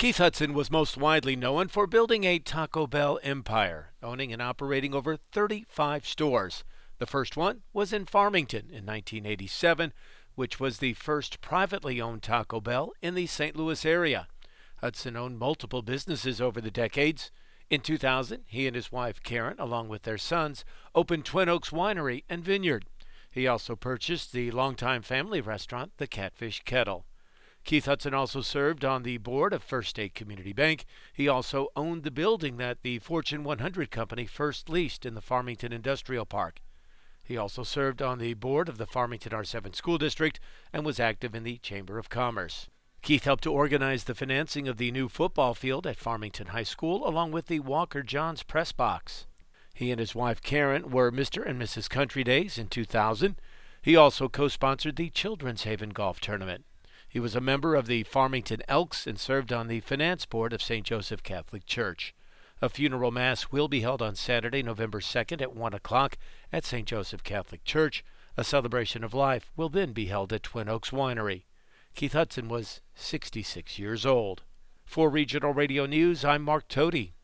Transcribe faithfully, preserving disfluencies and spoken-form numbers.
Keith Hudson was most widely known for building a Taco Bell empire, owning and operating over thirty-five stores. The first one was in Farmington in nineteen eighty-seven, which was the first privately owned Taco Bell in the Saint Louis area. Hudson owned multiple businesses over the decades. In two thousand, he and his wife Karen, along with their sons, opened Twin Oaks Winery and Vineyard. He also purchased the longtime family restaurant, the Catfish Kettle. Keith Hudson also served on the board of First State Community Bank. He also owned the building that the Fortune one hundred company first leased in the Farmington Industrial Park. He also served on the board of the Farmington R seven School District and was active in the Chamber of Commerce. Keith helped to organize the financing of the new football field at Farmington High School, along with the Walker Johns press box. He and his wife Karen were Mister and Missus Country Days in two thousand. He also co-sponsored the Children's Haven Golf Tournament. He was a member of the Farmington Elks and served on the finance board of Saint Joseph Catholic Church. A funeral mass will be held on Saturday, November second at one o'clock at Saint Joseph Catholic Church. A celebration of life will then be held at Twin Oaks Winery. Keith Hudson was sixty-six years old. For Regional Radio News, I'm Mark Tody.